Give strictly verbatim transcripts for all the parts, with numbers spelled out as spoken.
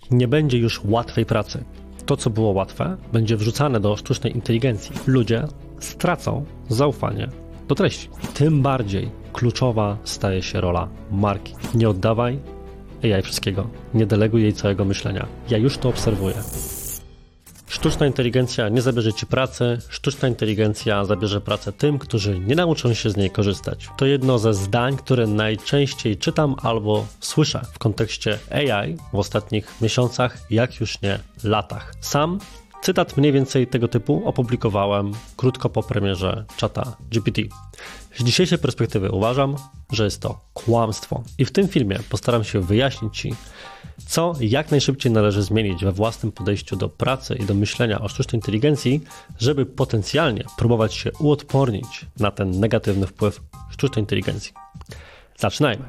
Nie będzie już łatwej pracy. To, co było łatwe, będzie wrzucane do sztucznej inteligencji. Ludzie stracą zaufanie do treści. Tym bardziej kluczowa staje się rola marki. Nie oddawaj A I wszystkiego. Nie deleguj jej całego myślenia. Ja już to obserwuję. Sztuczna inteligencja nie zabierze ci pracy, sztuczna inteligencja zabierze pracę tym, którzy nie nauczą się z niej korzystać. To jedno ze zdań, które najczęściej czytam albo słyszę w kontekście A I w ostatnich miesiącach, jak już nie latach. Sam cytat mniej więcej tego typu opublikowałem krótko po premierze czata G P T. Z dzisiejszej perspektywy uważam, że jest to kłamstwo. I w tym filmie postaram się wyjaśnić Ci, co jak najszybciej należy zmienić we własnym podejściu do pracy i do myślenia o sztucznej inteligencji, żeby potencjalnie próbować się uodpornić na ten negatywny wpływ sztucznej inteligencji. Zaczynajmy.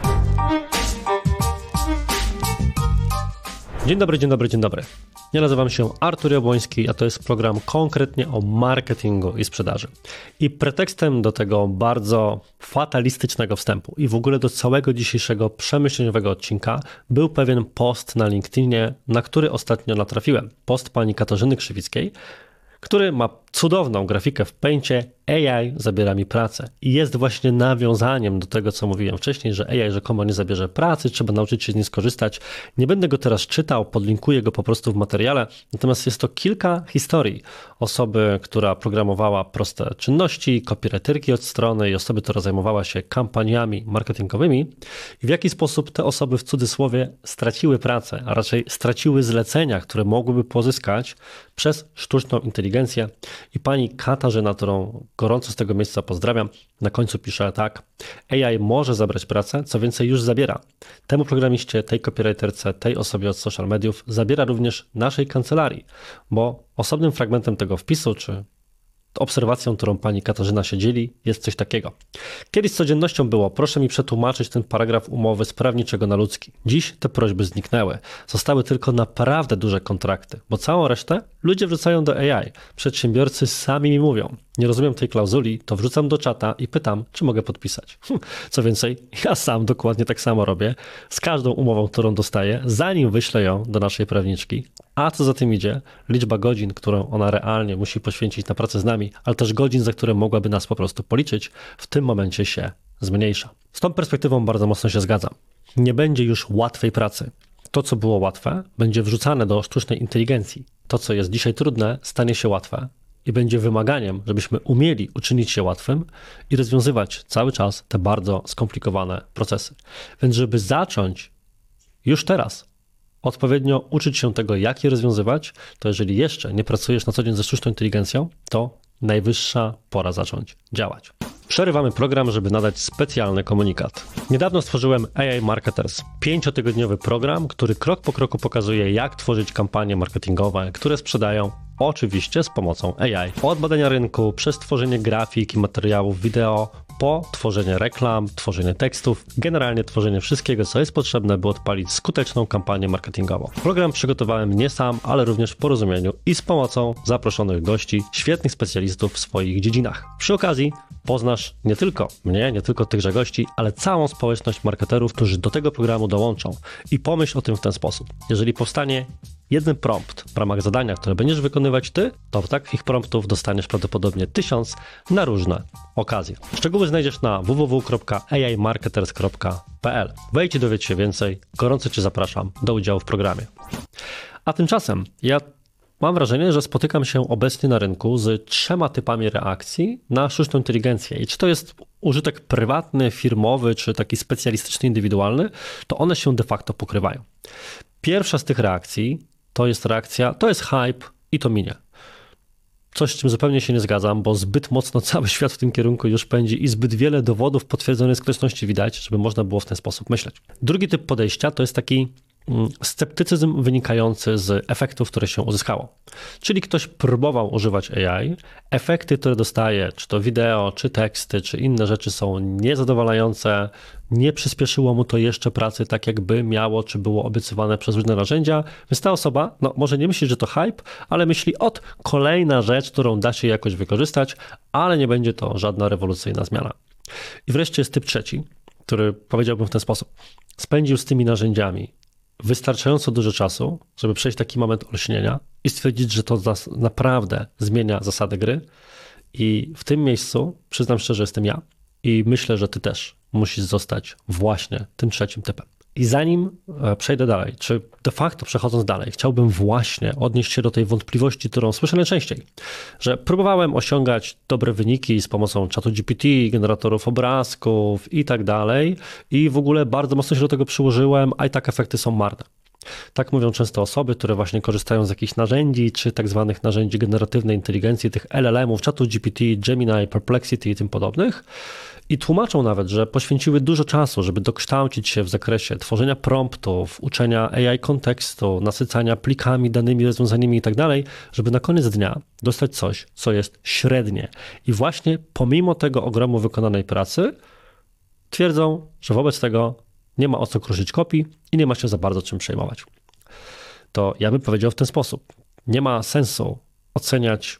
Dzień dobry, dzień dobry, dzień dobry. Ja nazywam się Artur Jabłoński, a to jest program konkretnie o marketingu i sprzedaży. I pretekstem do tego bardzo fatalistycznego wstępu i w ogóle do całego dzisiejszego przemyśleniowego odcinka był pewien post na LinkedInie, na który ostatnio natrafiłem. Post pani Katarzyny Krzywickiej, który ma cudowną grafikę w Paincie. A I zabiera mi pracę i jest właśnie nawiązaniem do tego, co mówiłem wcześniej, że A I rzekomo nie zabierze pracy, trzeba nauczyć się z niej skorzystać. Nie będę go teraz czytał, podlinkuję go po prostu w materiale, natomiast jest to kilka historii osoby, która programowała proste czynności, copywriterki od strony i osoby, która zajmowała się kampaniami marketingowymi i w jaki sposób te osoby w cudzysłowie straciły pracę, a raczej straciły zlecenia, które mogłyby pozyskać przez sztuczną inteligencję. I pani Katarzyna, którą gorąco z tego miejsca pozdrawiam, na końcu pisze tak: A I może zabrać pracę, co więcej już zabiera. Temu programiście, tej copywriterce, tej osobie od social mediów zabiera również naszej kancelarii, bo osobnym fragmentem tego wpisu, czy obserwacją, którą pani Katarzyna się dzieli, jest coś takiego. Kiedyś codziennością było: proszę mi przetłumaczyć ten paragraf umowy z prawniczego na ludzki. Dziś te prośby zniknęły. Zostały tylko naprawdę duże kontrakty, bo całą resztę ludzie wrzucają do A I. Przedsiębiorcy sami mi mówią: nie rozumiem tej klauzuli, to wrzucam do czata i pytam, czy mogę podpisać. Hm. Co więcej, ja sam dokładnie tak samo robię z każdą umową, którą dostaję, zanim wyślę ją do naszej prawniczki. A co za tym idzie, liczba godzin, którą ona realnie musi poświęcić na pracę z nami, ale też godzin, za które mogłaby nas po prostu policzyć, w tym momencie się zmniejsza. Z tą perspektywą bardzo mocno się zgadzam. Nie będzie już łatwej pracy. To, co było łatwe, będzie wrzucane do sztucznej inteligencji. To, co jest dzisiaj trudne, stanie się łatwe i będzie wymaganiem, żebyśmy umieli uczynić się łatwym i rozwiązywać cały czas te bardzo skomplikowane procesy. Więc żeby zacząć już teraz odpowiednio uczyć się tego, jak je rozwiązywać, to jeżeli jeszcze nie pracujesz na co dzień ze sztuczną inteligencją, to najwyższa pora zacząć działać. Przerywamy program, żeby nadać specjalny komunikat. Niedawno stworzyłem A I Marketers, pięciotygodniowy program, który krok po kroku pokazuje, jak tworzyć kampanie marketingowe, które sprzedają oczywiście z pomocą A I. Od badania rynku, przez tworzenie grafik i materiałów wideo, po tworzenie reklam, tworzenie tekstów, generalnie tworzenie wszystkiego, co jest potrzebne, by odpalić skuteczną kampanię marketingową. Program przygotowałem nie sam, ale również w porozumieniu i z pomocą zaproszonych gości, świetnych specjalistów w swoich dziedzinach. Przy okazji poznasz nie tylko mnie, nie tylko tychże gości, ale całą społeczność marketerów, którzy do tego programu dołączą. I pomyśl o tym w ten sposób. Jeżeli powstanie jeden prompt w ramach zadania, które będziesz wykonywać ty, to takich promptów dostaniesz prawdopodobnie tysiąc na różne okazje. Szczegóły znajdziesz na w w w kropka a i marketers kropka p l. Wejdź i dowiedz się więcej. Gorąco Cię zapraszam do udziału w programie. A tymczasem ja mam wrażenie, że spotykam się obecnie na rynku z trzema typami reakcji na sztuczną inteligencję. I czy to jest użytek prywatny, firmowy, czy taki specjalistyczny, indywidualny, to one się de facto pokrywają. Pierwsza z tych reakcji to jest reakcja, to jest hype i to minie. Coś, z czym zupełnie się nie zgadzam, bo zbyt mocno cały świat w tym kierunku już pędzi i zbyt wiele dowodów potwierdzonej skuteczności widać, żeby można było w ten sposób myśleć. Drugi typ podejścia to jest taki sceptycyzm wynikający z efektów, które się uzyskało. Czyli ktoś próbował używać A I, efekty, które dostaje, czy to wideo, czy teksty, czy inne rzeczy są niezadowalające, nie przyspieszyło mu to jeszcze pracy tak, jakby miało, czy było obiecywane przez różne narzędzia, więc ta osoba, no może nie myśli, że to hype, ale myśli, ot, kolejna rzecz, którą da się jakoś wykorzystać, ale nie będzie to żadna rewolucyjna zmiana. I wreszcie jest typ trzeci, który powiedziałbym w ten sposób. Spędził z tymi narzędziami wystarczająco dużo czasu, żeby przejść taki moment olśnienia i stwierdzić, że to naprawdę zmienia zasady gry. I w tym miejscu, przyznam szczerze, jestem ja i myślę, że ty też musisz zostać właśnie tym trzecim typem. I zanim przejdę dalej, czy de facto przechodząc dalej, chciałbym właśnie odnieść się do tej wątpliwości, którą słyszę najczęściej, że próbowałem osiągać dobre wyniki z pomocą czatu G P T, generatorów obrazków i tak dalej i w ogóle bardzo mocno się do tego przyłożyłem, a i tak efekty są marne. Tak mówią często osoby, które właśnie korzystają z jakichś narzędzi, czy tak zwanych narzędzi generatywnej inteligencji, tych L L M-ów, czatu G P T, Gemini, Perplexity i tym podobnych. I tłumaczą nawet, że poświęciły dużo czasu, żeby dokształcić się w zakresie tworzenia promptów, uczenia A I kontekstu, nasycania plikami, danymi, rozwiązaniami i tak dalej, żeby na koniec dnia dostać coś, co jest średnie. I właśnie pomimo tego ogromu wykonanej pracy twierdzą, że wobec tego nie ma o co kruszyć kopii i nie ma się za bardzo czym przejmować. To ja bym powiedział w ten sposób. Nie ma sensu oceniać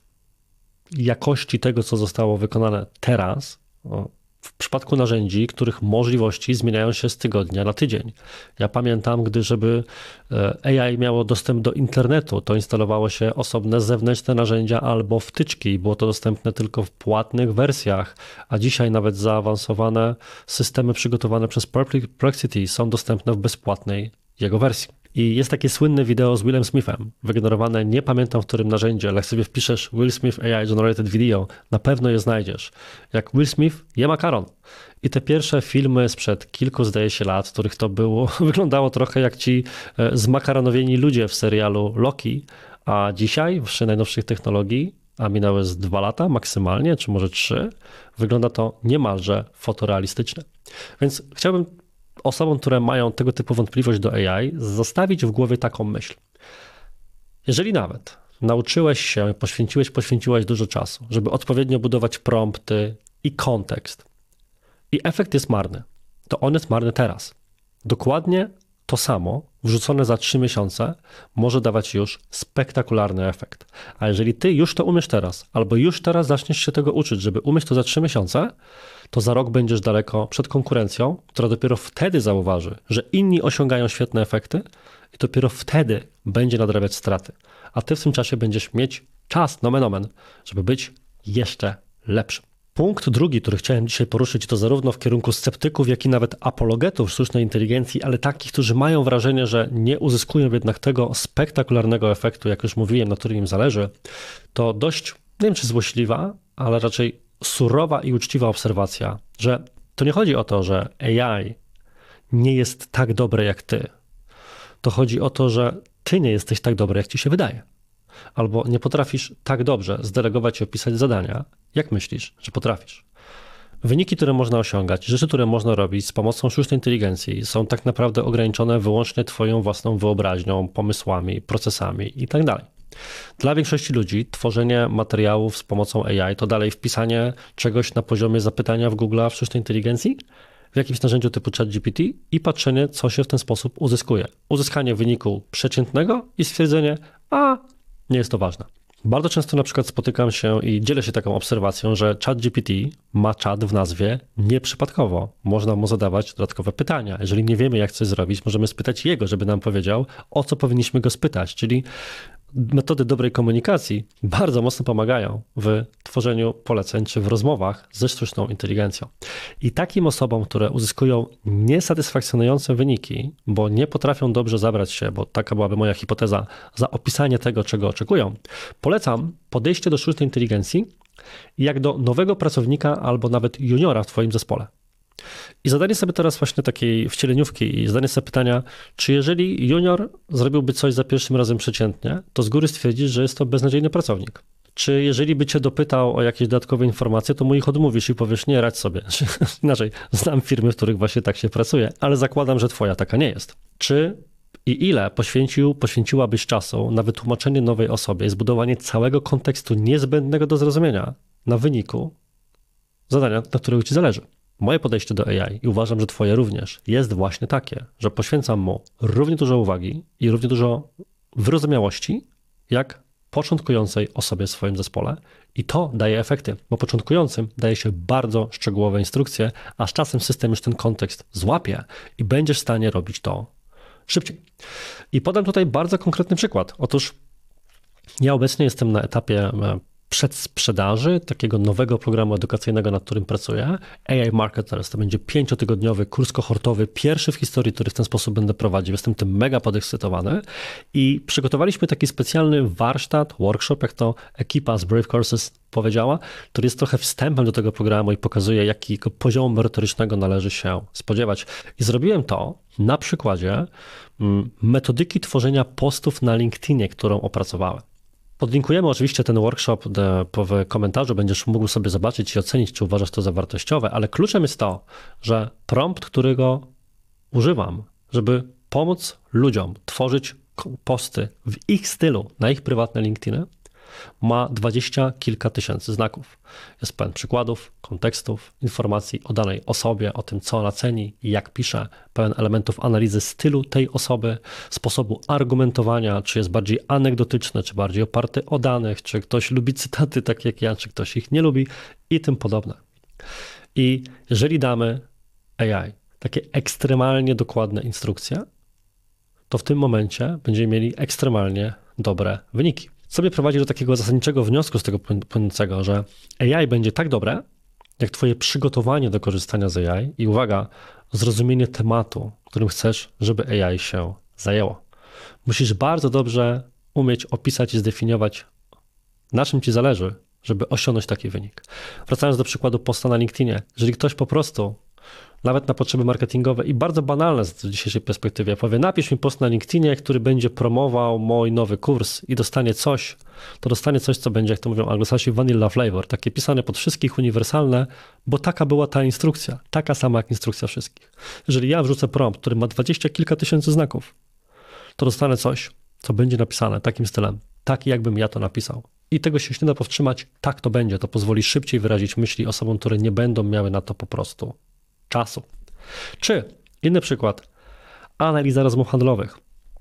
jakości tego, co zostało wykonane teraz, w przypadku narzędzi, których możliwości zmieniają się z tygodnia na tydzień. Ja pamiętam, gdy żeby A I miało dostęp do internetu, to instalowało się osobne zewnętrzne narzędzia albo wtyczki. Było to dostępne tylko w płatnych wersjach, a dzisiaj nawet zaawansowane systemy przygotowane przez Perplexity są dostępne w bezpłatnej jego wersji. I jest takie słynne wideo z Willem Smithem, wygenerowane, nie pamiętam w którym narzędziu, ale jak sobie wpiszesz Will Smith A I Generated Video, na pewno je znajdziesz. Jak Will Smith je makaron. I te pierwsze filmy sprzed kilku, zdaje się, lat, w których to było, wyglądało trochę jak ci zmakaronowieni ludzie w serialu Loki, a dzisiaj, przy najnowszych technologii, a minęły z dwa lata maksymalnie, czy może trzy, wygląda to niemalże fotorealistycznie. Więc chciałbym osobom, które mają tego typu wątpliwość do A I, zostawić w głowie taką myśl. Jeżeli nawet nauczyłeś się, poświęciłeś, poświęciłaś dużo czasu, żeby odpowiednio budować prompty i kontekst i efekt jest marny, to on jest marny teraz. Dokładnie to samo wrzucone za trzy miesiące może dawać już spektakularny efekt. A jeżeli ty już to umiesz teraz, albo już teraz zaczniesz się tego uczyć, żeby umieć to za trzy miesiące, to za rok będziesz daleko przed konkurencją, która dopiero wtedy zauważy, że inni osiągają świetne efekty i dopiero wtedy będzie nadrabiać straty. A ty w tym czasie będziesz mieć czas, nomen omen, żeby być jeszcze lepszym. Punkt drugi, który chciałem dzisiaj poruszyć, to zarówno w kierunku sceptyków, jak i nawet apologetów sztucznej inteligencji, ale takich, którzy mają wrażenie, że nie uzyskują jednak tego spektakularnego efektu, jak już mówiłem, na którym im zależy, to dość, nie wiem czy złośliwa, ale raczej surowa i uczciwa obserwacja, że to nie chodzi o to, że A I nie jest tak dobre jak ty. To chodzi o to, że ty nie jesteś tak dobry, jak ci się wydaje. Albo nie potrafisz tak dobrze zdelegować i opisać zadania, jak myślisz, że potrafisz. Wyniki, które można osiągać, rzeczy, które można robić z pomocą sztucznej inteligencji są tak naprawdę ograniczone wyłącznie twoją własną wyobraźnią, pomysłami, procesami itd. Dla większości ludzi tworzenie materiałów z pomocą A I to dalej wpisanie czegoś na poziomie zapytania w Google'a w sztucznej inteligencji, w jakimś narzędziu typu ChatGPT i patrzenie, co się w ten sposób uzyskuje. Uzyskanie wyniku przeciętnego i stwierdzenie, a nie jest to ważne. Bardzo często na przykład spotykam się i dzielę się taką obserwacją, że ChatGPT ma czat w nazwie nieprzypadkowo. Można mu zadawać dodatkowe pytania. Jeżeli nie wiemy, jak coś zrobić, możemy spytać jego, żeby nam powiedział, o co powinniśmy go spytać. Czyli metody dobrej komunikacji bardzo mocno pomagają w tworzeniu poleceń czy w rozmowach ze sztuczną inteligencją. I takim osobom, które uzyskują niesatysfakcjonujące wyniki, bo nie potrafią dobrze zabrać się, bo taka byłaby moja hipoteza, za opisanie tego, czego oczekują, polecam podejście do sztucznej inteligencji jak do nowego pracownika albo nawet juniora w twoim zespole. I zadanie sobie teraz właśnie takiej wcieleniówki i zadanie sobie pytania, czy jeżeli junior zrobiłby coś za pierwszym razem przeciętnie, to z góry stwierdzisz, że jest to beznadziejny pracownik. Czy jeżeli by cię dopytał o jakieś dodatkowe informacje, to mu ich odmówisz i powiesz, nie, radź sobie. Inaczej, znam firmy, w których właśnie tak się pracuje, ale zakładam, że twoja taka nie jest. Czy i ile poświęcił, poświęciłabyś czasu na wytłumaczenie nowej osobie, zbudowanie całego kontekstu niezbędnego do zrozumienia na wyniku zadania, na którego ci zależy? Moje podejście do A I i uważam, że twoje również jest właśnie takie, że poświęcam mu równie dużo uwagi i równie dużo wyrozumiałości, jak początkującej osobie w swoim zespole i to daje efekty, bo początkującym daje się bardzo szczegółowe instrukcje, a z czasem system już ten kontekst złapie i będziesz w stanie robić to szybciej. I podam tutaj bardzo konkretny przykład. Otóż ja obecnie jestem na etapie przedsprzedaży takiego nowego programu edukacyjnego, nad którym pracuję. A I Marketers to będzie pięciotygodniowy kurs kohortowy, pierwszy w historii, który w ten sposób będę prowadził. Jestem tym mega podekscytowany i przygotowaliśmy taki specjalny warsztat, workshop, jak to ekipa z Brave Courses powiedziała, który jest trochę wstępem do tego programu i pokazuje, jakiego poziomu merytorycznego należy się spodziewać. I zrobiłem to na przykładzie metodyki tworzenia postów na LinkedInie, którą opracowałem. Podlinkujemy oczywiście ten workshop w komentarzu, będziesz mógł sobie zobaczyć i ocenić, czy uważasz to za wartościowe, ale kluczem jest to, że prompt, którego używam, żeby pomóc ludziom tworzyć posty w ich stylu, na ich prywatne LinkedIny, ma dwadzieścia kilka tysięcy znaków. Jest pełen przykładów, kontekstów, informacji o danej osobie, o tym, co ona ceni i jak pisze, pełen elementów analizy stylu tej osoby, sposobu argumentowania, czy jest bardziej anegdotyczny, czy bardziej oparty o danych, czy ktoś lubi cytaty tak jak ja, czy ktoś ich nie lubi i tym podobne. I jeżeli damy A I takie ekstremalnie dokładne instrukcje, to w tym momencie będziemy mieli ekstremalnie dobre wyniki. Co mnie prowadzi do takiego zasadniczego wniosku z tego płynącego, że A I będzie tak dobre, jak twoje przygotowanie do korzystania z A I i uwaga, zrozumienie tematu, którym chcesz, żeby A I się zajęło. Musisz bardzo dobrze umieć opisać i zdefiniować, na czym ci zależy, żeby osiągnąć taki wynik. Wracając do przykładu posta na LinkedInie, jeżeli ktoś po prostu nawet na potrzeby marketingowe i bardzo banalne z dzisiejszej perspektywy, powie, napisz mi post na LinkedInie, który będzie promował mój nowy kurs i dostanie coś, to dostanie coś, co będzie, jak to mówią anglosasi, vanilla flavor, takie pisane pod wszystkich, uniwersalne, bo taka była ta instrukcja, taka sama jak instrukcja wszystkich. Jeżeli ja wrzucę prompt, który ma dwadzieścia kilka tysięcy znaków, to dostanę coś, co będzie napisane takim stylem, tak jakbym ja to napisał. I tego się nie da powstrzymać, tak to będzie, to pozwoli szybciej wyrazić myśli osobom, które nie będą miały na to po prostu czasu. Czy, inny przykład, analiza rozmów handlowych.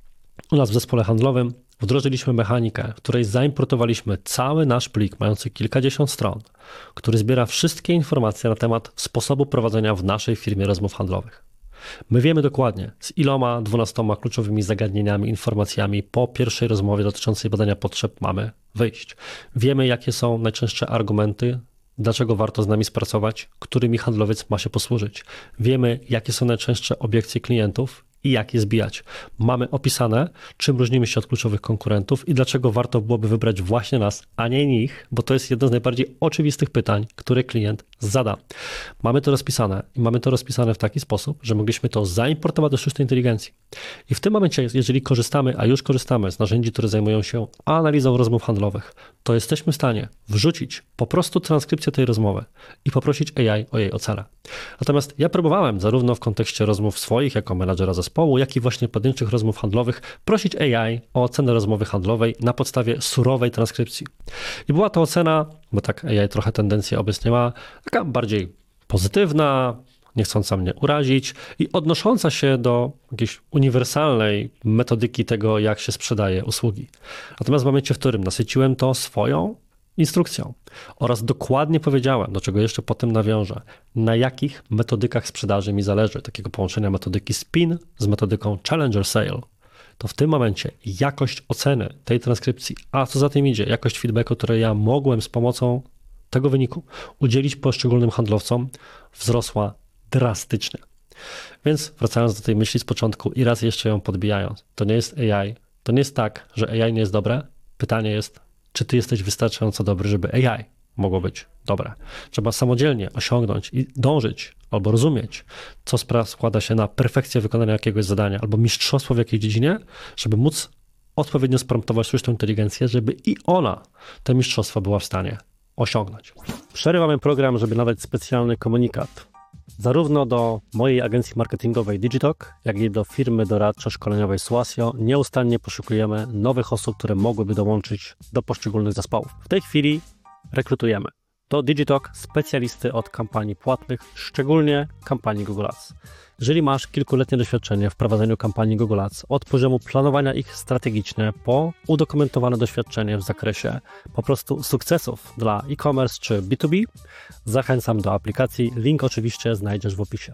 U nas w zespole handlowym wdrożyliśmy mechanikę, w której zaimportowaliśmy cały nasz plik mający kilkadziesiąt stron, który zbiera wszystkie informacje na temat sposobu prowadzenia w naszej firmie rozmów handlowych. My wiemy dokładnie, z iloma dwunastoma kluczowymi zagadnieniami, informacjami po pierwszej rozmowie dotyczącej badania potrzeb mamy wyjść. Wiemy, jakie są najczęstsze argumenty, dlaczego warto z nami współpracować, którymi handlowiec ma się posłużyć. Wiemy, jakie są najczęstsze obiekcje klientów i jak je zbijać. Mamy opisane, czym różnimy się od kluczowych konkurentów i dlaczego warto byłoby wybrać właśnie nas, a nie nich, bo to jest jedno z najbardziej oczywistych pytań, które klient zada. Mamy to rozpisane i mamy to rozpisane w taki sposób, że mogliśmy to zaimportować do sztucznej inteligencji. I w tym momencie, jeżeli korzystamy, a już korzystamy z narzędzi, które zajmują się analizą rozmów handlowych, to jesteśmy w stanie wrzucić po prostu transkrypcję tej rozmowy i poprosić A I o jej ocenę. Natomiast ja próbowałem zarówno w kontekście rozmów swoich jako menadżera zespołu, jak i właśnie pojedynczych rozmów handlowych prosić A I o ocenę rozmowy handlowej na podstawie surowej transkrypcji. I była to ocena, bo tak A I trochę tendencję obecnie ma, taka bardziej pozytywna, nie chcąca mnie urazić i odnosząca się do jakiejś uniwersalnej metodyki tego, jak się sprzedaje usługi. Natomiast w momencie, w którym nasyciłem to swoją instrukcją oraz dokładnie powiedziałem, do czego jeszcze potem nawiążę, na jakich metodykach sprzedaży mi zależy, takiego połączenia metodyki spin z metodyką Challenger Sale, to w tym momencie jakość oceny tej transkrypcji, a co za tym idzie, jakość feedbacku, które ja mogłem z pomocą tego wyniku udzielić poszczególnym handlowcom, wzrosła drastycznie. Więc wracając do tej myśli z początku i raz jeszcze ją podbijając, to nie jest A I, to nie jest tak, że A I nie jest dobre. Pytanie jest, czy ty jesteś wystarczająco dobry, żeby A I mogło być dobre. Trzeba samodzielnie osiągnąć i dążyć albo rozumieć, co składa się na perfekcję wykonania jakiegoś zadania albo mistrzostwo w jakiejś dziedzinie, żeby móc odpowiednio spromptować sztuczną inteligencję, żeby i ona te mistrzostwa była w stanie osiągnąć. Przerywamy program, żeby nadać specjalny komunikat. Zarówno do mojej agencji marketingowej Digitalk, jak i do firmy doradczo-szkoleniowej Suasio nieustannie poszukujemy nowych osób, które mogłyby dołączyć do poszczególnych zespołów. W tej chwili rekrutujemy do Digitalk specjalisty od kampanii płatnych, szczególnie kampanii Google Ads. Jeżeli masz kilkuletnie doświadczenie w prowadzeniu kampanii Google Ads, od poziomu planowania ich strategicznie po udokumentowane doświadczenie w zakresie po prostu sukcesów dla e-commerce czy B dwa B, zachęcam do aplikacji. Link oczywiście znajdziesz w opisie.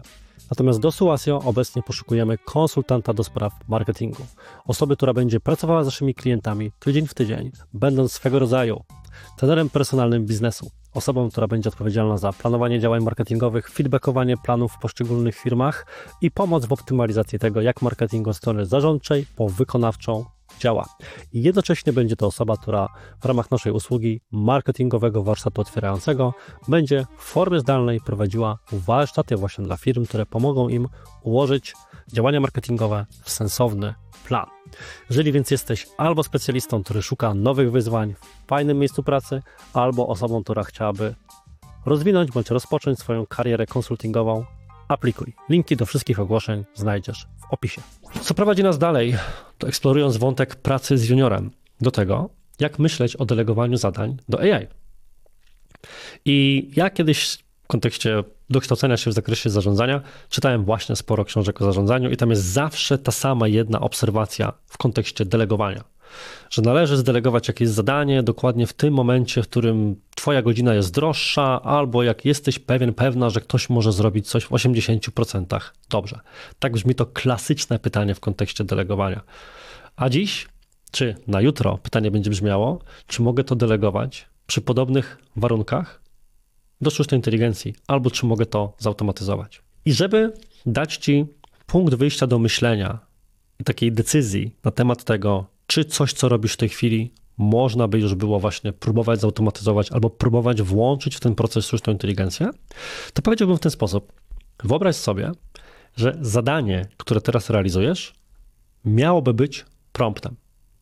Natomiast do Suasio obecnie poszukujemy konsultanta do spraw marketingu. Osoby, która będzie pracowała z naszymi klientami tydzień w tydzień, będąc swego rodzaju trenerem personalnym biznesu. Osobą, która będzie odpowiedzialna za planowanie działań marketingowych, feedbackowanie planów w poszczególnych firmach i pomoc w optymalizacji tego, jak marketing od strony zarządczej po wykonawczą działa. I jednocześnie będzie to osoba, która w ramach naszej usługi marketingowego warsztatu otwierającego będzie w formie zdalnej prowadziła warsztaty właśnie dla firm, które pomogą im ułożyć działania marketingowe w sensowny plan. Jeżeli więc jesteś albo specjalistą, który szuka nowych wyzwań w fajnym miejscu pracy, albo osobą, która chciałaby rozwinąć bądź rozpocząć swoją karierę konsultingową, aplikuj. Linki do wszystkich ogłoszeń znajdziesz w opisie. Co prowadzi nas dalej, to eksplorując wątek pracy z juniorem, do tego, jak myśleć o delegowaniu zadań do A I. I ja kiedyś w kontekście dokształcenia się w zakresie zarządzania czytałem właśnie sporo książek o zarządzaniu i tam jest zawsze ta sama jedna obserwacja w kontekście delegowania, że należy zdelegować jakieś zadanie dokładnie w tym momencie, w którym twoja godzina jest droższa, albo jak jesteś pewien, pewna, że ktoś może zrobić coś w osiemdziesięciu procentach dobrze. Tak brzmi to klasyczne pytanie w kontekście delegowania. A dziś, czy na jutro pytanie będzie brzmiało, czy mogę to delegować przy podobnych warunkach do sztucznej inteligencji, albo czy mogę to zautomatyzować. I żeby dać ci punkt wyjścia do myślenia i takiej decyzji na temat tego, czy coś, co robisz w tej chwili, można by już było właśnie próbować zautomatyzować albo próbować włączyć w ten proces sztuczną inteligencję, to powiedziałbym w ten sposób. Wyobraź sobie, że zadanie, które teraz realizujesz, miałoby być promptem.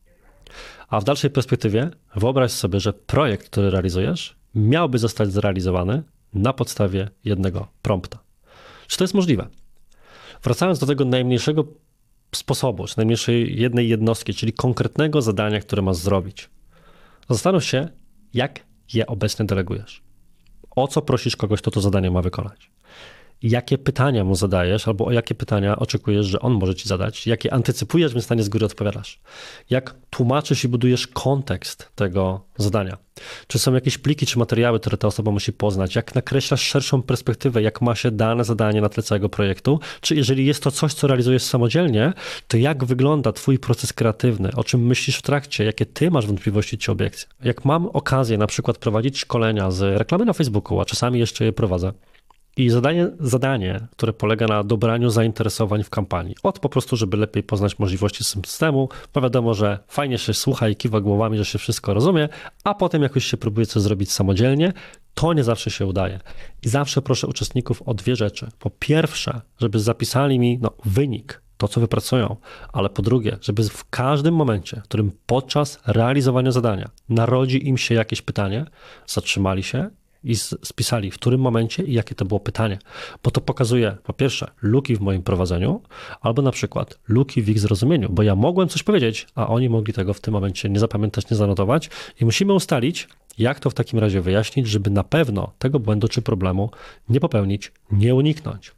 A w dalszej perspektywie wyobraź sobie, że projekt, który realizujesz, miałby zostać zrealizowany na podstawie jednego prompta. Czy to jest możliwe? Wracając do tego najmniejszego sposobu, czy najmniejszej jednej jednostki, czyli konkretnego zadania, które masz zrobić. Zastanów się, jak je obecnie delegujesz. O co prosisz kogoś, kto to zadanie ma wykonać? Jakie pytania mu zadajesz, albo o jakie pytania oczekujesz, że on może ci zadać? Jakie antycypujesz, więc na nie z góry odpowiadasz? Jak tłumaczysz i budujesz kontekst tego zadania? Czy są jakieś pliki czy materiały, które ta osoba musi poznać? Jak nakreślasz szerszą perspektywę, jak ma się dane zadanie na tle całego projektu? Czy jeżeli jest to coś, co realizujesz samodzielnie, to jak wygląda twój proces kreatywny? O czym myślisz w trakcie? Jakie ty masz wątpliwości czy obiekcje? Jak mam okazję na przykład prowadzić szkolenia z reklamy na Facebooku, a czasami jeszcze je prowadzę, i zadanie, zadanie, które polega na dobraniu zainteresowań w kampanii. Od po prostu, żeby lepiej poznać możliwości systemu, bo wiadomo, że fajnie się słucha i kiwa głowami, że się wszystko rozumie, a potem jak już się próbuje coś zrobić samodzielnie, to nie zawsze się udaje. I zawsze proszę uczestników o dwie rzeczy. Po pierwsze, żeby zapisali mi no, wynik, to co wypracują, ale po drugie, żeby w każdym momencie, w którym podczas realizowania zadania narodzi im się jakieś pytanie, zatrzymali się i spisali w którym momencie i jakie to było pytanie, bo to pokazuje po pierwsze luki w moim prowadzeniu, albo na przykład luki w ich zrozumieniu, bo ja mogłem coś powiedzieć, a oni mogli tego w tym momencie nie zapamiętać, nie zanotować i musimy ustalić, jak to w takim razie wyjaśnić, żeby na pewno tego błędu czy problemu nie popełnić, nie uniknąć.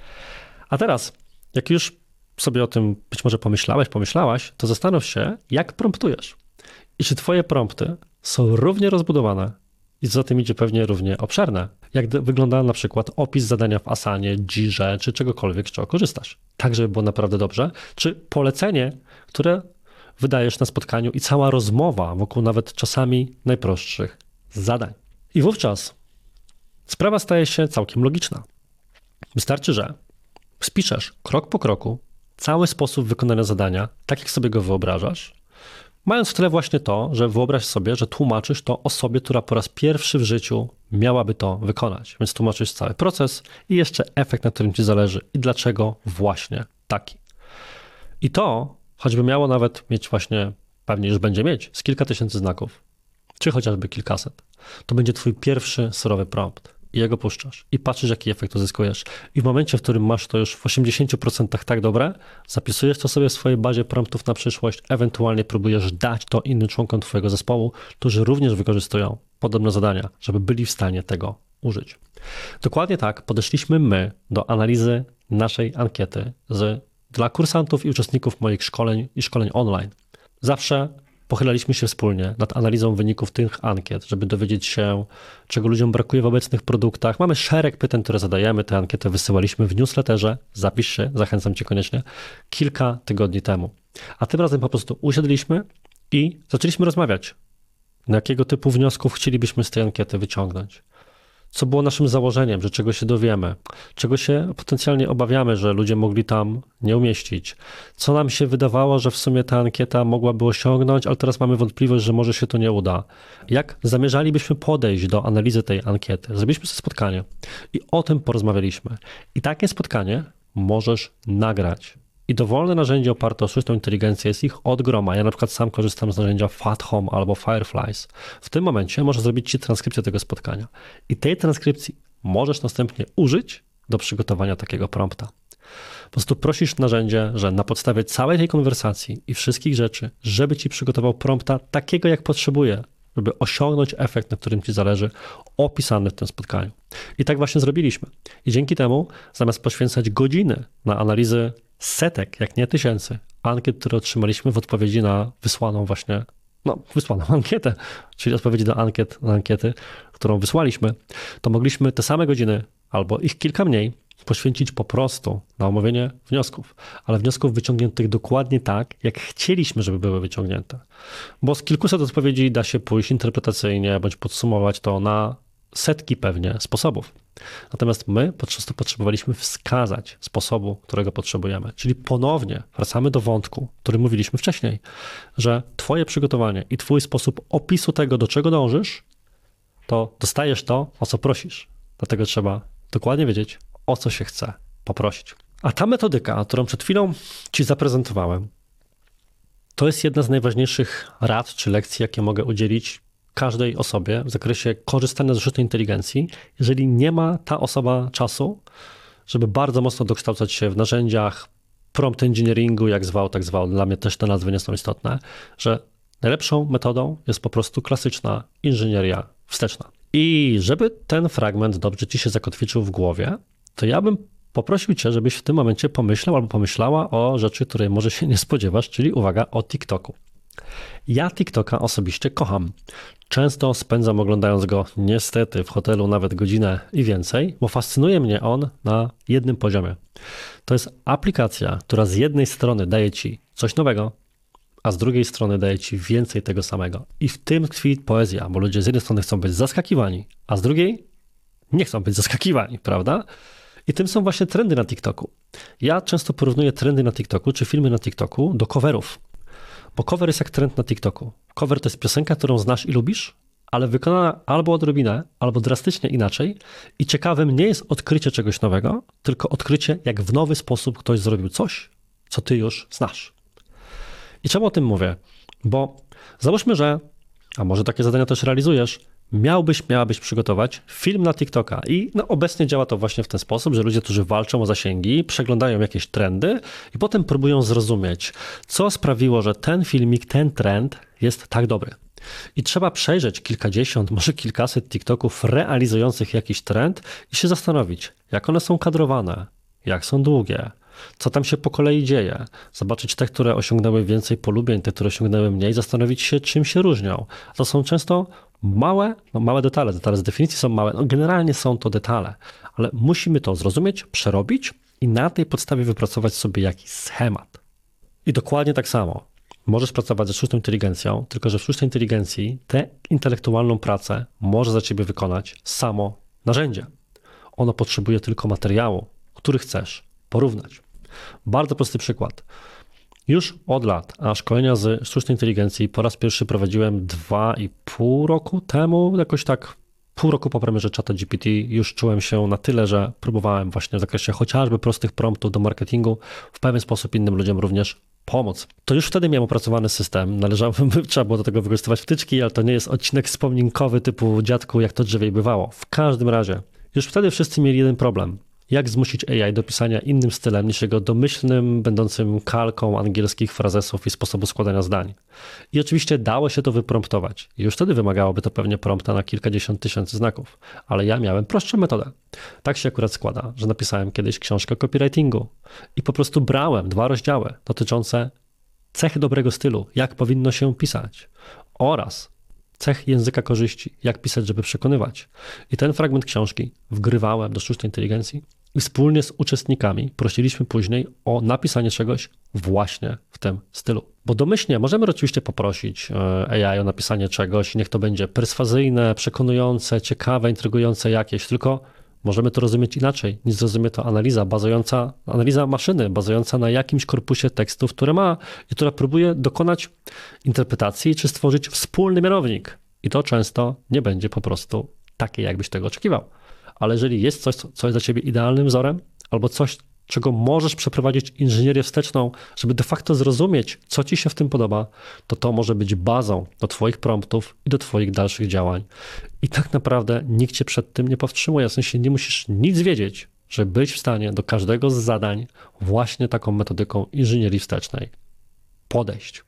A teraz, jak już sobie o tym być może pomyślałeś, pomyślałaś, to zastanów się, jak promptujesz i czy twoje prompty są równie rozbudowane i za tym idzie pewnie równie obszerne. Jak wygląda na przykład opis zadania w Asanie, Jirze, czy czegokolwiek, z czego korzystasz. Tak, żeby było naprawdę dobrze. Czy polecenie, które wydajesz na spotkaniu i cała rozmowa wokół nawet czasami najprostszych zadań. I wówczas sprawa staje się całkiem logiczna. Wystarczy, że spiszesz krok po kroku cały sposób wykonania zadania, tak jak sobie go wyobrażasz, mając w tle właśnie to, że wyobraź sobie, że tłumaczysz to osobie, która po raz pierwszy w życiu miałaby to wykonać. Więc tłumaczysz cały proces i jeszcze efekt, na którym ci zależy i dlaczego właśnie taki. I to, choćby miało nawet mieć właśnie, pewnie już będzie mieć, z kilka tysięcy znaków, czy chociażby kilkaset, to będzie twój pierwszy surowy prompt. I jego puszczasz i patrzysz, jaki efekt uzyskujesz. I w momencie, w którym masz to już w osiemdziesięciu procentach tak dobre, zapisujesz to sobie w swojej bazie promptów na przyszłość, ewentualnie próbujesz dać to innym członkom twojego zespołu, którzy również wykorzystują podobne zadania, żeby byli w stanie tego użyć. Dokładnie tak podeszliśmy my do analizy naszej ankiety z, dla kursantów i uczestników moich szkoleń i szkoleń online. Zawsze Pochylaliśmy się wspólnie nad analizą wyników tych ankiet, żeby dowiedzieć się, czego ludziom brakuje w obecnych produktach. Mamy szereg pytań, które zadajemy. Tę ankietę wysyłaliśmy w newsletterze. Zapisz się, zachęcam cię koniecznie, kilka tygodni temu. A tym razem po prostu usiedliśmy i zaczęliśmy rozmawiać. Na jakiego typu wniosków chcielibyśmy z tej ankiety wyciągnąć? Co było naszym założeniem, że czego się dowiemy, czego się potencjalnie obawiamy, że ludzie mogli tam nie umieścić, co nam się wydawało, że w sumie ta ankieta mogłaby osiągnąć, ale teraz mamy wątpliwość, że może się to nie uda. Jak zamierzalibyśmy podejść do analizy tej ankiety? Zrobiliśmy sobie spotkanie i o tym porozmawialiśmy. I takie spotkanie możesz nagrać. I dowolne narzędzie oparte o sztuczną inteligencję, jest ich od groma. Ja na przykład sam korzystam z narzędzia Fathom albo Fireflies. W tym momencie może zrobić ci transkrypcję tego spotkania. I tej transkrypcji możesz następnie użyć do przygotowania takiego prompta. Po prostu prosisz narzędzie, że na podstawie całej tej konwersacji i wszystkich rzeczy, żeby ci przygotował prompta takiego, jak potrzebuje, żeby osiągnąć efekt, na którym ci zależy, opisany w tym spotkaniu. I tak właśnie zrobiliśmy. I dzięki temu, zamiast poświęcać godziny na analizy setek, jak nie tysięcy ankiet, które otrzymaliśmy w odpowiedzi na wysłaną właśnie, no wysłaną ankietę, czyli odpowiedzi do ankiet, na ankiety, którą wysłaliśmy, to mogliśmy te same godziny, albo ich kilka mniej, poświęcić po prostu na omówienie wniosków, ale wniosków wyciągniętych dokładnie tak, jak chcieliśmy, żeby były wyciągnięte. Bo z kilkuset odpowiedzi da się pójść interpretacyjnie, bądź podsumować to na setki pewnie sposobów. Natomiast my po prostu potrzebowaliśmy wskazać sposobu, którego potrzebujemy. Czyli ponownie wracamy do wątku, o którym mówiliśmy wcześniej, że twoje przygotowanie i twój sposób opisu tego, do czego dążysz, to dostajesz to, o co prosisz. Dlatego trzeba dokładnie wiedzieć, o co się chce poprosić. A ta metodyka, którą przed chwilą ci zaprezentowałem, to jest jedna z najważniejszych rad czy lekcji, jakie mogę udzielić każdej osobie w zakresie korzystania z sztucznej inteligencji, jeżeli nie ma ta osoba czasu, żeby bardzo mocno dokształcać się w narzędziach prompt engineeringu, jak zwał, tak zwał. Dla mnie też te nazwy nie są istotne, że najlepszą metodą jest po prostu klasyczna inżynieria wsteczna. I żeby ten fragment dobrze ci się zakotwiczył w głowie, to ja bym poprosił cię, żebyś w tym momencie pomyślał albo pomyślała o rzeczy, której może się nie spodziewasz, czyli uwaga, o TikToku. Ja TikToka osobiście kocham. Często spędzam oglądając go niestety w hotelu nawet godzinę i więcej, bo fascynuje mnie on na jednym poziomie. To jest aplikacja, która z jednej strony daje ci coś nowego, a z drugiej strony daje ci więcej tego samego. I w tym tkwi poezja, bo ludzie z jednej strony chcą być zaskakiwani, a z drugiej nie chcą być zaskakiwani, prawda? I tym są właśnie trendy na TikToku. Ja często porównuję trendy na TikToku, czy filmy na TikToku do coverów. Bo cover jest jak trend na TikToku. Cover to jest piosenka, którą znasz i lubisz, ale wykonana albo odrobinę, albo drastycznie inaczej. I ciekawym nie jest odkrycie czegoś nowego, tylko odkrycie, jak w nowy sposób ktoś zrobił coś, co ty już znasz. I czemu o tym mówię? Bo załóżmy, że, a może takie zadania też realizujesz, miałbyś, miałabyś przygotować film na TikToka i no, obecnie działa to właśnie w ten sposób, że ludzie, którzy walczą o zasięgi, przeglądają jakieś trendy i potem próbują zrozumieć, co sprawiło, że ten filmik, ten trend jest tak dobry. I trzeba przejrzeć kilkadziesiąt, może kilkaset TikToków realizujących jakiś trend i się zastanowić, jak one są kadrowane, jak są długie, co tam się po kolei dzieje, zobaczyć te, które osiągnęły więcej polubień, te, które osiągnęły mniej, zastanowić się, czym się różnią. To są często małe, no małe detale, detale z definicji są małe, no generalnie są to detale, ale musimy to zrozumieć, przerobić i na tej podstawie wypracować sobie jakiś schemat. I dokładnie tak samo możesz pracować ze sztuczną inteligencją, tylko że w sztucznej inteligencji tę intelektualną pracę może za ciebie wykonać samo narzędzie. Ono potrzebuje tylko materiału, który chcesz porównać. Bardzo prosty przykład. Już od lat, a szkolenia z sztucznej inteligencji po raz pierwszy prowadziłem dwa i pół roku temu, jakoś tak pół roku po premierze ChatGPT już czułem się na tyle, że próbowałem właśnie w zakresie chociażby prostych promptów do marketingu w pewien sposób innym ludziom również pomóc. To już wtedy miałem opracowany system, należało, trzeba było do tego wykorzystywać wtyczki, ale to nie jest odcinek wspomnienkowy typu dziadku, jak to drzewiej bywało. W każdym razie, już wtedy wszyscy mieli jeden problem. Jak zmusić A I do pisania innym stylem niż jego domyślnym, będącym kalką angielskich frazesów i sposobu składania zdań. I oczywiście dało się to wypromptować. I już wtedy wymagałoby to pewnie prompta na kilkadziesiąt tysięcy znaków. Ale ja miałem prostszą metodę. Tak się akurat składa, że napisałem kiedyś książkę o copywritingu i po prostu brałem dwa rozdziały dotyczące cechy dobrego stylu, jak powinno się pisać oraz cech języka korzyści, jak pisać, żeby przekonywać. I ten fragment książki wgrywałem do sztucznej inteligencji i wspólnie z uczestnikami prosiliśmy później o napisanie czegoś właśnie w tym stylu. Bo domyślnie możemy oczywiście poprosić A I o napisanie czegoś, niech to będzie perswazyjne, przekonujące, ciekawe, intrygujące jakieś, tylko możemy to rozumieć inaczej, niż zrozumie to analiza bazująca, analiza maszyny, bazująca na jakimś korpusie tekstów, które ma i która próbuje dokonać interpretacji czy stworzyć wspólny mianownik. I to często nie będzie po prostu takie, jakbyś tego oczekiwał. Ale jeżeli jest coś, co jest dla ciebie idealnym wzorem, albo coś, czego możesz przeprowadzić inżynierię wsteczną, żeby de facto zrozumieć, co ci się w tym podoba, to to może być bazą do twoich promptów i do twoich dalszych działań. I tak naprawdę nikt cię przed tym nie powstrzymuje. W sensie nie musisz nic wiedzieć, żeby być w stanie do każdego z zadań właśnie taką metodyką inżynierii wstecznej podejść.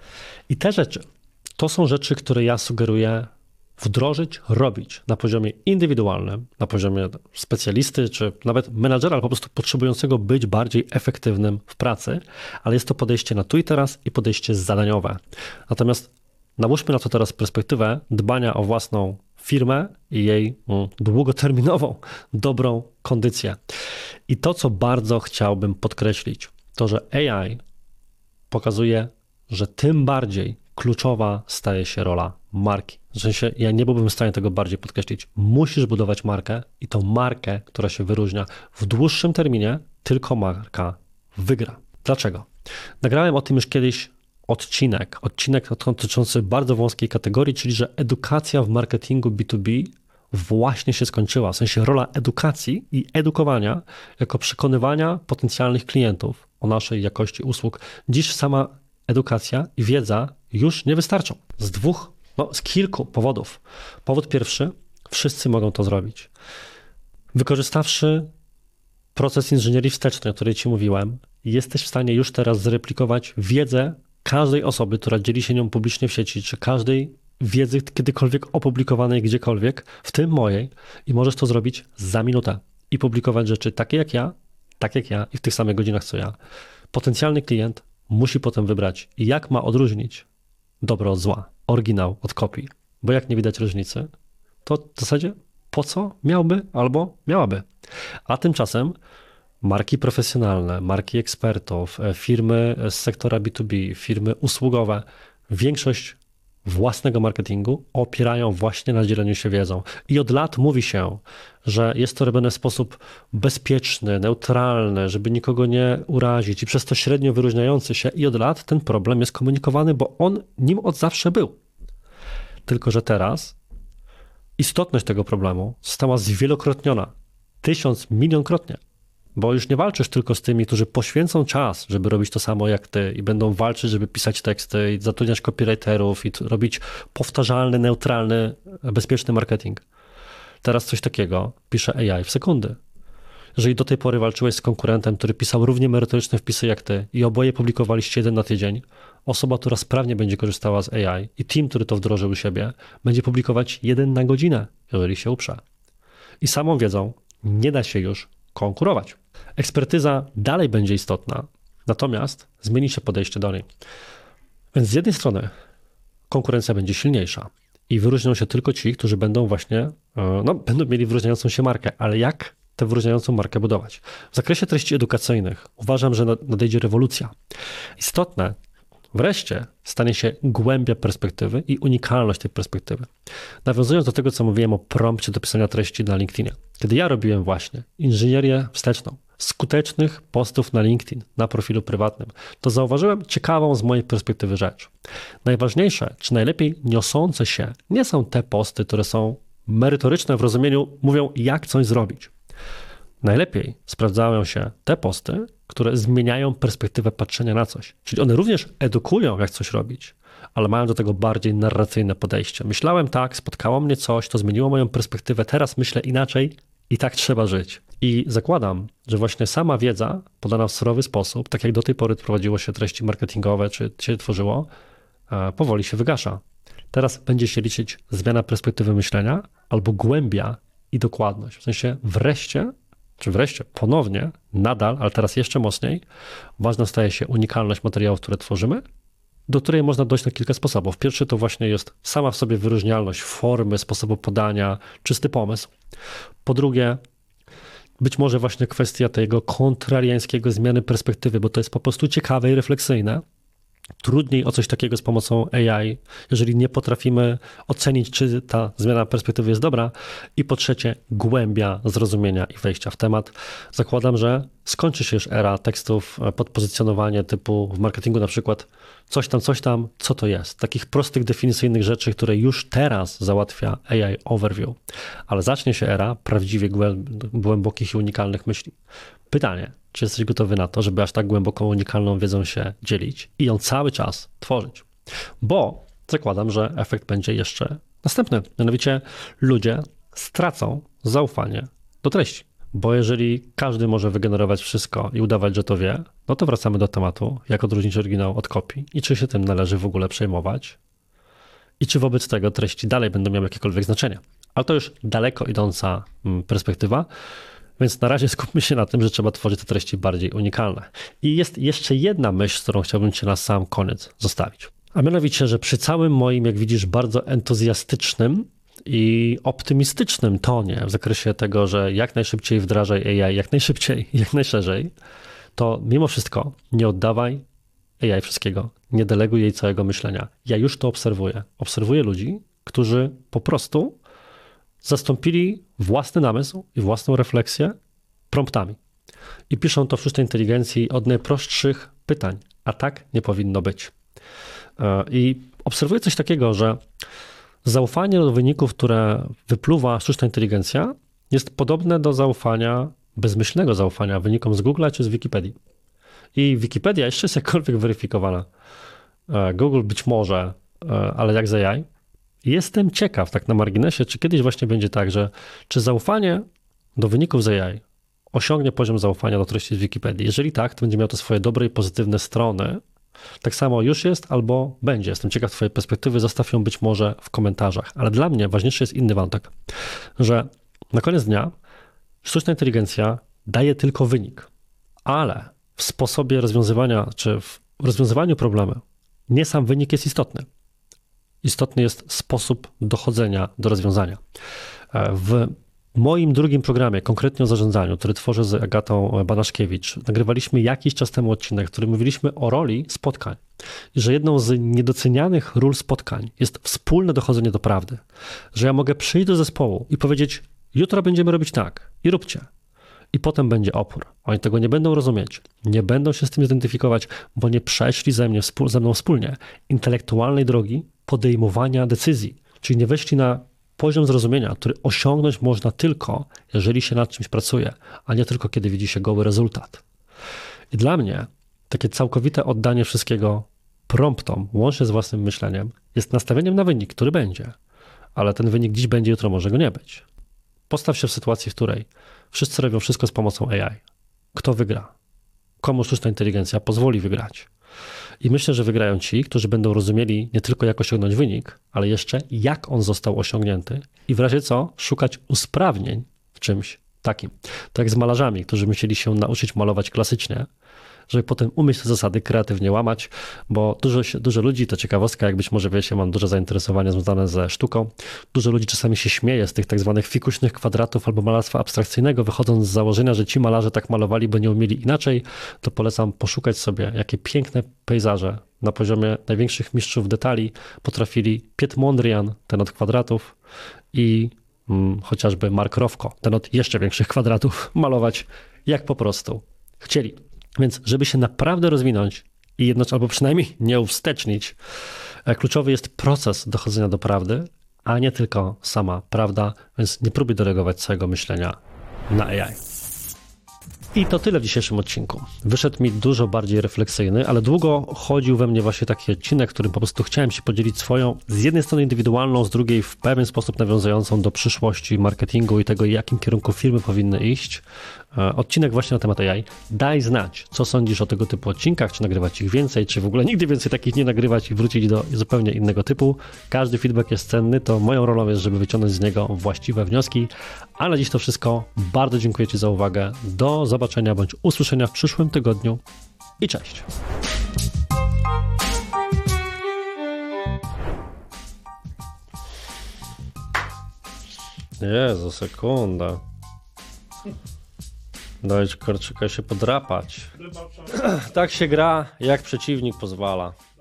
I te rzeczy, to są rzeczy, które ja sugeruję wdrożyć, robić na poziomie indywidualnym, na poziomie specjalisty, czy nawet menadżera, ale po prostu potrzebującego być bardziej efektywnym w pracy, ale jest to podejście na tu i teraz i podejście zadaniowe. Natomiast nałóżmy na to teraz perspektywę dbania o własną firmę i jej długoterminową, dobrą kondycję. I to, co bardzo chciałbym podkreślić, to, że A I pokazuje, że tym bardziej kluczowa staje się rola marki. W sensie ja nie byłbym w stanie tego bardziej podkreślić. Musisz budować markę i tą markę, która się wyróżnia w dłuższym terminie, tylko marka wygra. Dlaczego? Nagrałem o tym już kiedyś odcinek, odcinek dotyczący bardzo wąskiej kategorii, czyli że edukacja w marketingu B dwa B właśnie się skończyła. W sensie rola edukacji i edukowania jako przekonywania potencjalnych klientów o naszej jakości usług. Dziś sama edukacja i wiedza już nie wystarczą. Z dwóch, no z kilku powodów. Powód pierwszy, wszyscy mogą to zrobić. Wykorzystawszy proces inżynierii wstecznej, o której ci mówiłem, jesteś w stanie już teraz zreplikować wiedzę każdej osoby, która dzieli się nią publicznie w sieci, czy każdej wiedzy kiedykolwiek opublikowanej gdziekolwiek, w tym mojej, i możesz to zrobić za minutę i publikować rzeczy takie jak ja, tak jak ja i w tych samych godzinach co ja. Potencjalny klient musi potem wybrać, jak ma odróżnić dobro od zła, oryginał od kopii. Bo jak nie widać różnicy, to w zasadzie po co miałby albo miałaby. A tymczasem marki profesjonalne, marki ekspertów, firmy z sektora B dwa B, firmy usługowe, większość własnego marketingu opierają właśnie na dzieleniu się wiedzą. I od lat mówi się, że jest to robione w sposób bezpieczny, neutralny, żeby nikogo nie urazić i przez to średnio wyróżniający się. I od lat ten problem jest komunikowany, bo on nim od zawsze był. Tylko że teraz istotność tego problemu została zwielokrotniona. Tysiąc, milionkrotnie. Bo już nie walczysz tylko z tymi, którzy poświęcą czas, żeby robić to samo jak ty i będą walczyć, żeby pisać teksty i zatrudniać copywriterów i robić powtarzalny, neutralny, bezpieczny marketing. Teraz coś takiego pisze A I w sekundy. Jeżeli do tej pory walczyłeś z konkurentem, który pisał równie merytoryczne wpisy jak ty i oboje publikowaliście jeden na tydzień, osoba, która sprawnie będzie korzystała z A I i team, który to wdrożył u siebie, będzie publikować jeden na godzinę, jeżeli się uprze. I samą wiedzą nie da się już konkurować. Ekspertyza dalej będzie istotna, natomiast zmieni się podejście do niej. Więc z jednej strony konkurencja będzie silniejsza i wyróżnią się tylko ci, którzy będą właśnie, no, będą mieli wyróżniającą się markę, ale jak tę wyróżniającą markę budować? W zakresie treści edukacyjnych uważam, że nadejdzie rewolucja. Istotne wreszcie stanie się głębia perspektywy i unikalność tej perspektywy. Nawiązując do tego, co mówiłem o prompcie do pisania treści na LinkedInie. Kiedy ja robiłem właśnie inżynierię wsteczną skutecznych postów na LinkedIn, na profilu prywatnym, to zauważyłem ciekawą z mojej perspektywy rzecz. Najważniejsze, czy najlepiej niosące się, nie są te posty, które są merytoryczne w rozumieniu, mówią jak coś zrobić. Najlepiej sprawdzają się te posty, które zmieniają perspektywę patrzenia na coś. Czyli one również edukują, jak coś robić, ale mają do tego bardziej narracyjne podejście. Myślałem tak, spotkało mnie coś, to zmieniło moją perspektywę, teraz myślę inaczej i tak trzeba żyć. I zakładam, że właśnie sama wiedza podana w surowy sposób, tak jak do tej pory prowadziło się treści marketingowe, czy się tworzyło, powoli się wygasza. Teraz będzie się liczyć zmiana perspektywy myślenia albo głębia i dokładność. W sensie wreszcie czy wreszcie ponownie, nadal, ale teraz jeszcze mocniej, ważna staje się unikalność materiałów, które tworzymy, do której można dojść na kilka sposobów. Pierwszy to właśnie jest sama w sobie wyróżnialność formy, sposobu podania, czysty pomysł. Po drugie, być może właśnie kwestia tego kontrariańskiego zmiany perspektywy, bo to jest po prostu ciekawe i refleksyjne. Trudniej o coś takiego z pomocą A I, jeżeli nie potrafimy ocenić, czy ta zmiana perspektywy jest dobra. I po trzecie, głębia zrozumienia i wejścia w temat. Zakładam, że skończy się już era tekstów, podpozycjonowanie typu w marketingu na przykład coś tam, coś tam, co to jest. Takich prostych, definicyjnych rzeczy, które już teraz załatwia A I overview. Ale zacznie się era prawdziwie głębokich i unikalnych myśli. Pytanie, czy jesteś gotowy na to, żeby aż tak głęboką, unikalną wiedzą się dzielić i ją cały czas tworzyć? Bo zakładam, że efekt będzie jeszcze następny. Mianowicie ludzie stracą zaufanie do treści. Bo jeżeli każdy może wygenerować wszystko i udawać, że to wie, no to wracamy do tematu, jak odróżnić oryginał od kopii i czy się tym należy w ogóle przejmować i czy wobec tego treści dalej będą miały jakiekolwiek znaczenie. Ale to już daleko idąca perspektywa. Więc na razie skupmy się na tym, że trzeba tworzyć te treści bardziej unikalne. I jest jeszcze jedna myśl, z którą chciałbym cię na sam koniec zostawić. A mianowicie, że przy całym moim, jak widzisz, bardzo entuzjastycznym i optymistycznym tonie w zakresie tego, że jak najszybciej wdrażaj A I, jak najszybciej, jak najszerzej, to mimo wszystko nie oddawaj A I wszystkiego, nie deleguj jej całego myślenia. Ja już to obserwuję. Obserwuję ludzi, którzy po prostu zastąpili własny namysł i własną refleksję promptami. I piszą to w sztucznej inteligencji od najprostszych pytań, a tak nie powinno być. I obserwuję coś takiego, że zaufanie do wyników, które wypluwa sztuczna inteligencja, jest podobne do zaufania, bezmyślnego zaufania wynikom z Google'a czy z Wikipedii. I Wikipedia jeszcze jest jakkolwiek weryfikowana. Google być może, ale jak z A I? Jestem ciekaw, tak na marginesie, czy kiedyś właśnie będzie tak, że czy zaufanie do wyników z A I osiągnie poziom zaufania do treści z Wikipedii. Jeżeli tak, to będzie miał to swoje dobre i pozytywne strony. Tak samo już jest albo będzie. Jestem ciekaw twojej perspektywy, zostaw ją być może w komentarzach. Ale dla mnie ważniejszy jest inny wątek, że na koniec dnia sztuczna inteligencja daje tylko wynik, ale w sposobie rozwiązywania, czy w rozwiązywaniu problemu nie sam wynik jest istotny. Istotny jest sposób dochodzenia do rozwiązania. W moim drugim programie, konkretnie o zarządzaniu, który tworzę z Agatą Banaszkiewicz, nagrywaliśmy jakiś czas temu odcinek, w którym mówiliśmy o roli spotkań. I że jedną z niedocenianych ról spotkań jest wspólne dochodzenie do prawdy. Że ja mogę przyjść do zespołu i powiedzieć, jutro będziemy robić tak i róbcie. I potem będzie opór. Oni tego nie będą rozumieć, nie będą się z tym identyfikować, bo nie przeszli ze, mnie, ze mną wspólnie intelektualnej drogi podejmowania decyzji, czyli nie weszli na poziom zrozumienia, który osiągnąć można tylko, jeżeli się nad czymś pracuje, a nie tylko, kiedy widzi się goły rezultat. I dla mnie takie całkowite oddanie wszystkiego promptom, łącznie z własnym myśleniem, jest nastawieniem na wynik, który będzie, ale ten wynik dziś będzie, jutro może go nie być. Postaw się w sytuacji, w której wszyscy robią wszystko z pomocą A I. Kto wygra? Komu sztuczna inteligencja pozwoli wygrać? I myślę, że wygrają ci, którzy będą rozumieli nie tylko jak osiągnąć wynik, ale jeszcze jak on został osiągnięty i w razie co szukać usprawnień w czymś takim. Tak jak z malarzami, którzy musieli się nauczyć malować klasycznie, żeby potem umieć te zasady kreatywnie łamać, bo dużo, dużo ludzi, to ciekawostka, jak być może wiecie, mam duże zainteresowanie związane ze sztuką, dużo ludzi czasami się śmieje z tych tak zwanych fikuśnych kwadratów albo malarstwa abstrakcyjnego, wychodząc z założenia, że ci malarze tak malowali, bo nie umieli inaczej, to polecam poszukać sobie, jakie piękne pejzaże na poziomie największych mistrzów detali potrafili Piet Mondrian, ten od kwadratów, i hmm, chociażby Mark Rothko, ten od jeszcze większych kwadratów, malować jak po prostu chcieli. Więc żeby się naprawdę rozwinąć i jednocześnie, albo przynajmniej nie uwstecznić, kluczowy jest proces dochodzenia do prawdy, a nie tylko sama prawda, więc nie próbuj delegować całego myślenia na A I. I to tyle w dzisiejszym odcinku. Wyszedł mi dużo bardziej refleksyjny, ale długo chodził we mnie właśnie taki odcinek, którym po prostu chciałem się podzielić swoją, z jednej strony indywidualną, z drugiej w pewien sposób nawiązującą do przyszłości marketingu i tego, jakim kierunku firmy powinny iść, odcinek właśnie na temat A I. Daj znać, co sądzisz o tego typu odcinkach, czy nagrywać ich więcej, czy w ogóle nigdy więcej takich nie nagrywać i wrócić do zupełnie innego typu. Każdy feedback jest cenny, to moją rolą jest, żeby wyciągnąć z niego właściwe wnioski. A na dziś to wszystko. Bardzo dziękuję Ci za uwagę. Do zobaczenia bądź usłyszenia w przyszłym tygodniu i cześć. Jezu, sekunda. Dajcie korczyka się podrapać. Tak się gra, jak przeciwnik pozwala.